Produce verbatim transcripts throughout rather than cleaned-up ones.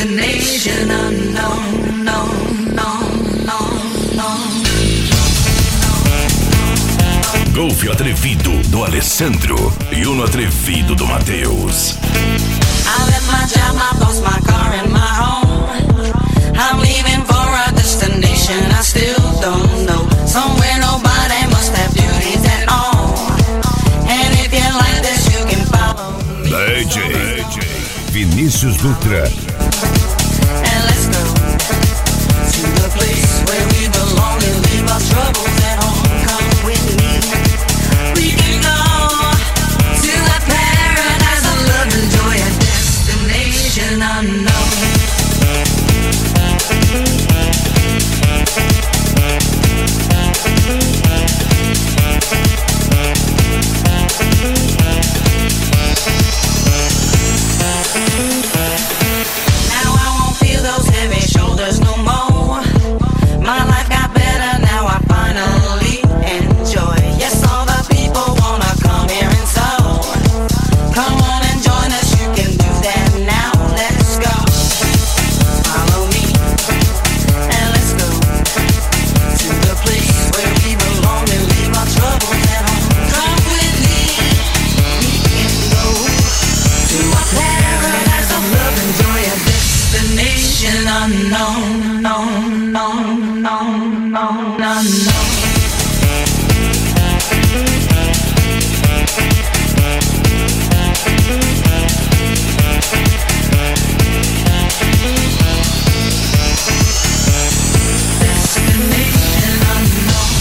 destination unknown, no, no, no, no. Golfe atrevido do Alessandro e Uno atrevido do Matheus. I left my job, my boss, my car and my home. I'm leaving for a destination I still don't know. Somewhere nobody must have duties at all. And if you like this, you can follow me. D J Vinícius Dutra. And let's go to the place where we belong and leave our troubles at home. Come with me. We can go to a paradise of love and joy, a destination unknown. Now I won't feel those heavy shoulders no more. My life got better now, I finally enjoy. Yes, all the people wanna come here and so. Come on and join us, you can do that now. Let's go. Follow me and let's go to the place where we belong and leave our troubles at home. Come with me, we can go to a paradise of love and joy, a destination unknown, no, no, no, no, no, no. Destination unknown.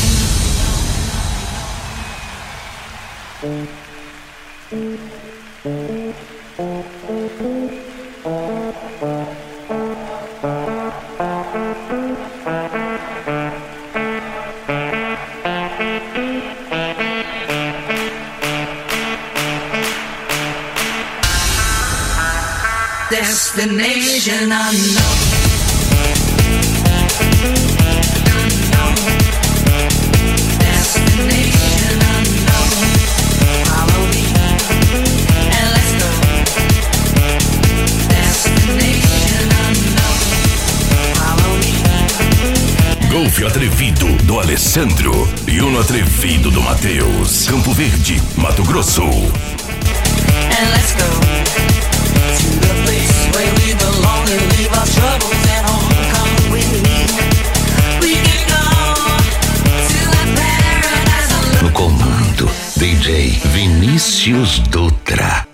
Destination unknown. Unknown. Destination unknown. Follow me and let's go. Destination unknown. Follow me. Golfe atrevido do Alessandro e Uno atrevido do Matheus. Campo Verde, Mato Grosso. And let's go to the place where we belong and leave our troubles at home. Come with me. We can go to a paradise of love. No comando, D J Vinícius Dutra.